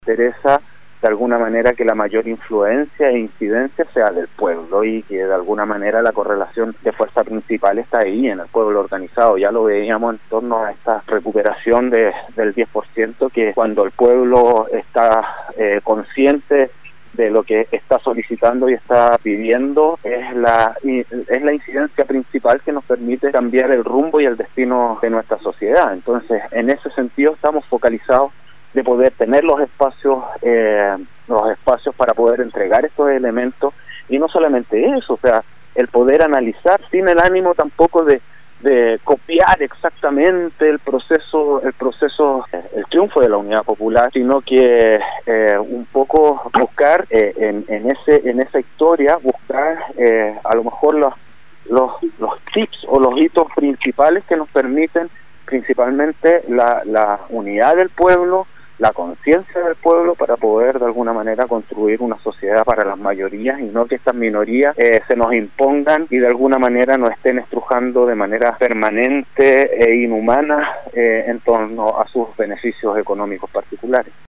interesa de alguna manera que la mayor influencia e incidencia sea del pueblo y que de alguna manera la correlación de fuerza principal está ahí en el pueblo organizado. Ya lo veíamos en torno a esta recuperación del 10%, que cuando el pueblo está consciente de lo que está solicitando y está pidiendo, es la incidencia principal que nos permite cambiar el rumbo y el destino de nuestra sociedad. Entonces, en ese sentido estamos focalizados de poder tener los espacios para poder entregar estos elementos, y no solamente eso, o sea, el poder analizar sin el ánimo tampoco de copiar exactamente el triunfo de la Unidad Popular, sino que un poco buscar en esa historia, buscar a lo mejor los tips o los hitos principales que nos permiten principalmente la unidad del pueblo, la conciencia del pueblo, para poder de alguna manera construir una sociedad para las mayorías y no que estas minorías se nos impongan y de alguna manera nos estén estrujando de manera permanente e inhumana en torno a sus beneficios económicos particulares.